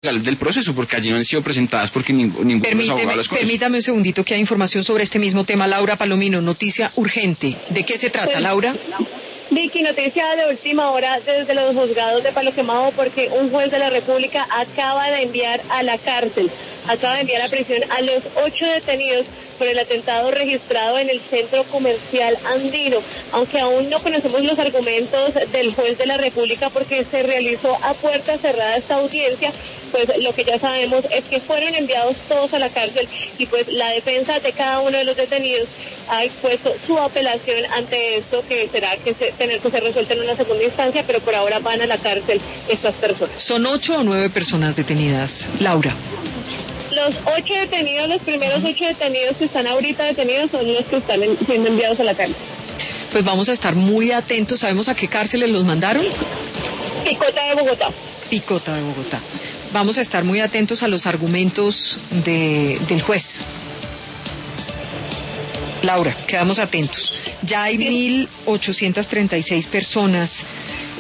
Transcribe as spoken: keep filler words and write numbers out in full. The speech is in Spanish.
del proceso, porque allí no han sido presentadas porque ningún, ninguno de los abogados las conoce. Permítame un segundito que hay información sobre este mismo tema. Laura Palomino, noticia urgente. ¿De qué se trata, Laura? Vicky, noticia de última hora desde los juzgados de Palo Quemado, porque un juez de la República acaba de enviar a la cárcel, acaba de enviar a prisión a los ocho detenidos por el atentado registrado en el centro comercial andino, aunque aún no conocemos los argumentos del juez de la República porque se realizó a puerta cerrada esta audiencia. Pues lo que ya sabemos es que fueron enviados todos a la cárcel y pues la defensa de cada uno de los detenidos ha expuesto su apelación ante esto, que será que se, tener que ser resuelto en una segunda instancia, pero por ahora van a la cárcel estas personas. ¿Son ocho o nueve personas detenidas, Laura? Los ocho detenidos, los primeros ocho detenidos que están ahorita detenidos son los que están en, siendo enviados a la cárcel. Pues vamos a estar muy atentos. ¿Sabemos a qué cárceles los mandaron? Picota de Bogotá. Picota de Bogotá. Vamos a estar muy atentos a los argumentos de, del juez. Laura, quedamos atentos. Ya hay mil ochocientas treinta y seis personas